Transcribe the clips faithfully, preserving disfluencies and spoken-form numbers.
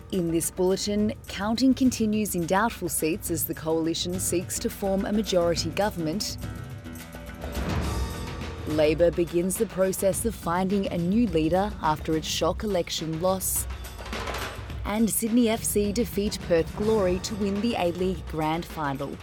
In this bulletin, counting continues in doubtful seats as the coalition seeks to form a majority government. Labor begins the process of finding a new leader after its shock election loss. And Sydney F C defeat Perth Glory to win the A-League Grand Final.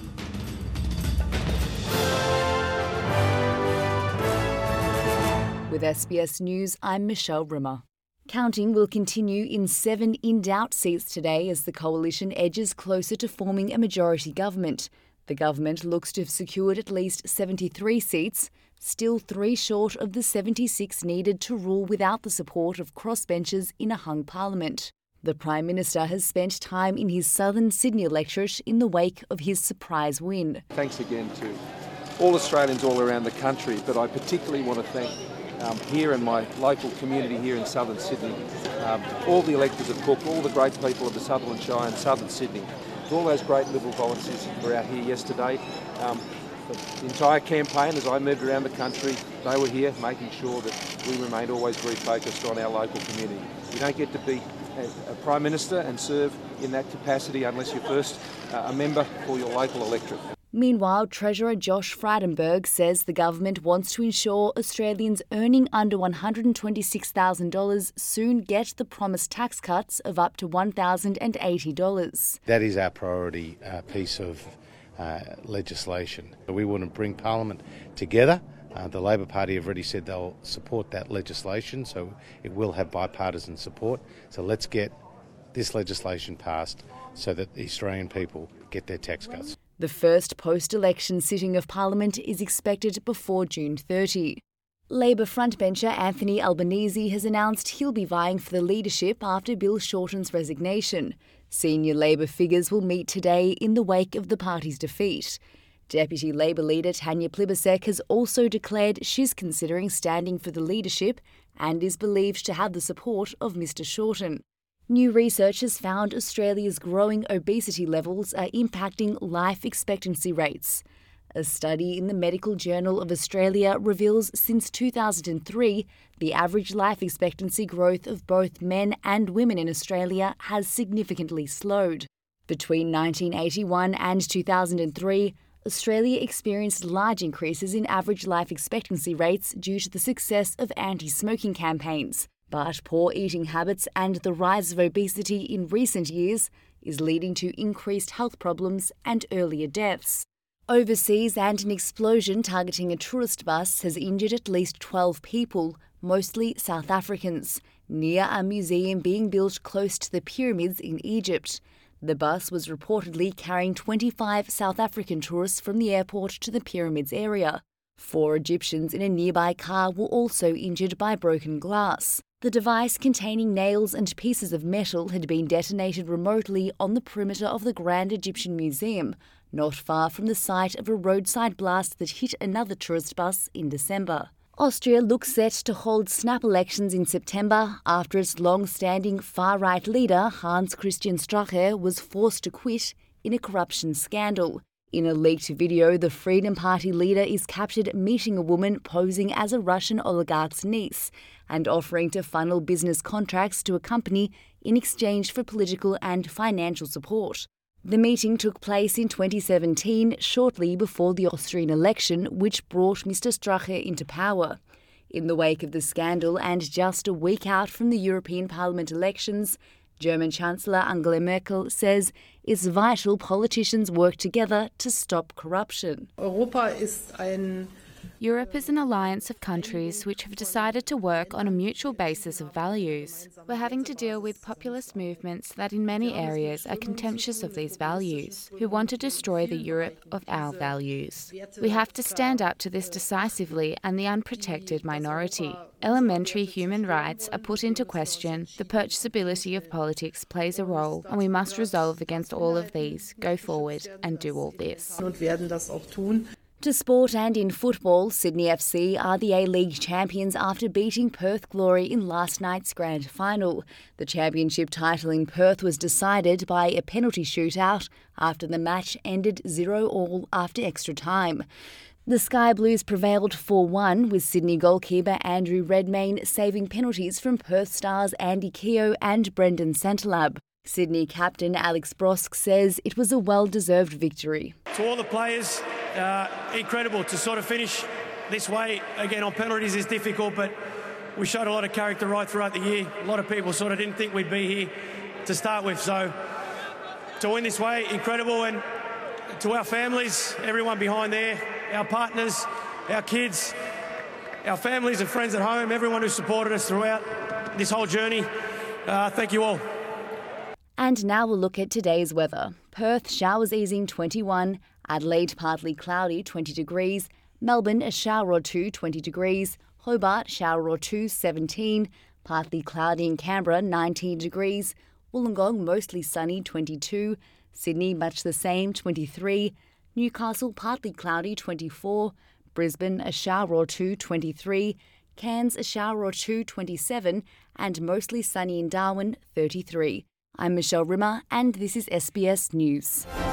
With S B S News, I'm Michelle Rimmer. Counting will continue in seven in-doubt seats today as the coalition edges closer to forming a majority government. The government looks to have secured at least seventy-three seats, still three short of the seventy-six needed to rule without the support of crossbenchers in a hung parliament. The Prime Minister has spent time in his southern Sydney electorate in the wake of his surprise win. Thanks again to all Australians all around the country, but I particularly want to thank Um, here in my local community here in southern Sydney, um, all the electors of Cook, all the great people of the Sutherland Shire and southern Sydney, all those great Liberal volunteers who were out here yesterday. Um, the entire campaign, as I moved around the country, they were here making sure that we remained always very focused on our local community. You don't get to be a, a Prime Minister and serve in that capacity unless you're first uh, a member for your local electorate. Meanwhile, Treasurer Josh Frydenberg says the government wants to ensure Australians earning under one hundred twenty-six thousand dollars soon get the promised tax cuts of up to one thousand eighty dollars. That is our priority uh, piece of uh, legislation. We want to bring Parliament together. Uh, the Labor Party have already said they'll support that legislation, so it will have bipartisan support. So let's get this legislation passed so that the Australian people get their tax cuts. The first post-election sitting of Parliament is expected before June thirtieth. Labor frontbencher Anthony Albanese has announced he'll be vying for the leadership after Bill Shorten's resignation. Senior Labor figures will meet today in the wake of the party's defeat. Deputy Labor leader Tanya Plibersek has also declared she's considering standing for the leadership and is believed to have the support of Mr Shorten. New research has found Australia's growing obesity levels are impacting life expectancy rates. A study in the Medical Journal of Australia reveals since two thousand three, the average life expectancy growth of both men and women in Australia has significantly slowed. Between nineteen eighty-one and two thousand three, Australia experienced large increases in average life expectancy rates due to the success of anti-smoking campaigns. But poor eating habits and the rise of obesity in recent years is leading to increased health problems and earlier deaths. Overseas, and an explosion targeting a tourist bus has injured at least twelve people, mostly South Africans, near a museum being built close to the pyramids in Egypt. The bus was reportedly carrying twenty-five South African tourists from the airport to the pyramids area. Four Egyptians in a nearby car were also injured by broken glass. The device containing nails and pieces of metal had been detonated remotely on the perimeter of the Grand Egyptian Museum, not far from the site of a roadside blast that hit another tourist bus in December. Austria looks set to hold snap elections in September after its long-standing far-right leader Hans-Christian Strache was forced to quit in a corruption scandal. In a leaked video, the Freedom Party leader is captured meeting a woman posing as a Russian oligarch's niece and offering to funnel business contracts to a company in exchange for political and financial support. The meeting took place in twenty seventeen, shortly before the Austrian election, which brought Mr Strache into power. In the wake of the scandal and just a week out from the European Parliament elections, German Chancellor Angela Merkel says it's vital politicians work together to stop corruption. Europa ist ein Europe is an alliance of countries which have decided to work on a mutual basis of values. We're having to deal with populist movements that in many areas are contemptuous of these values, who want to destroy the Europe of our values. We have to stand up to this decisively and the unprotected minority. Elementary human rights are put into question, the purchasability of politics plays a role, and we must resolve against all of these, go forward and do all this. To sport, and in football, Sydney F C are the A-League champions after beating Perth Glory in last night's grand final. The championship title in Perth was decided by a penalty shootout after the match ended zero all after extra time. The Sky Blues prevailed four one, with Sydney goalkeeper Andrew Redmayne saving penalties from Perth stars Andy Keogh and Brendan Santalab. Sydney captain Alex Brosk says it was a well-deserved victory. To all the players, uh, incredible to sort of finish this way. Again, on penalties is difficult, but we showed a lot of character right throughout the year. A lot of people sort of didn't think we'd be here to start with, so to win this way, incredible. And to our families, everyone behind there, our partners, our kids, our families and friends at home, everyone who supported us throughout this whole journey, uh, thank you all. And now we'll look at today's weather. Perth, showers easing twenty-one, Adelaide, partly cloudy twenty degrees, Melbourne, a shower or two twenty degrees, Hobart, shower or two seventeen, partly cloudy in Canberra nineteen degrees, Wollongong, mostly sunny twenty-two, Sydney, much the same twenty-three, Newcastle, partly cloudy twenty-four, Brisbane, a shower or two twenty-three, Cairns, a shower or two twenty-seven, and mostly sunny in Darwin thirty-three. I'm Michelle Rimmer, and this is S B S News.